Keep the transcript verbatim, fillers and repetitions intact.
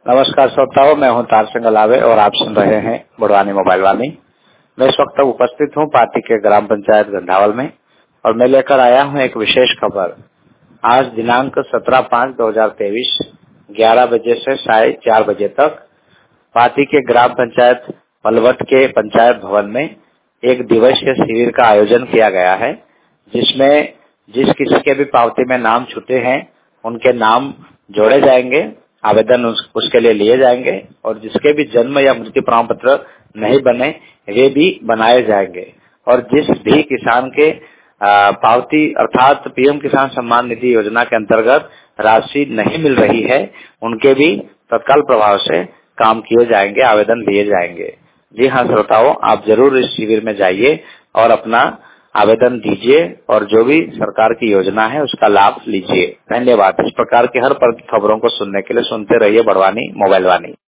नमस्कार श्रोताओं, मैं हूं तार सिंह लावे और आप सुन रहे हैं बड़वानी मोबाइल वाणी। मैं इस वक्त उपस्थित हूं पार्टी के ग्राम पंचायत गंधावल में और मैं लेकर आया हूं एक विशेष खबर। आज दिनांक सत्रह पाँच दो हजार तेईस ग्यारह बजे से साढ़े चार बजे तक पार्टी के ग्राम पंचायत पलवट के पंचायत भवन में एक दिवसीय शिविर का आयोजन किया गया है, जिसमें जिस किसी के भी पावती में नाम छूटे हैं उनके नाम जोड़े जाएंगे, आवेदन उस, उसके लिए लिए जाएंगे और जिसके भी जन्म या मृत्यु प्रमाण पत्र नहीं बने वे भी बनाए जाएंगे। और जिस भी किसान के आ, पावती अर्थात पीएम किसान सम्मान निधि योजना के अंतर्गत राशि नहीं मिल रही है, उनके भी तत्काल प्रभाव से काम किए जाएंगे, आवेदन लिए जाएंगे। जी हाँ श्रोताओं, आप जरूर इस शिविर में जाइए और अपना आवेदन दीजिए और जो भी सरकार की योजना है उसका लाभ लीजिए। धन्यवाद। इस प्रकार की हर पल की खबरों को सुनने के लिए सुनते रहिए बड़वानी मोबाइल वाणी।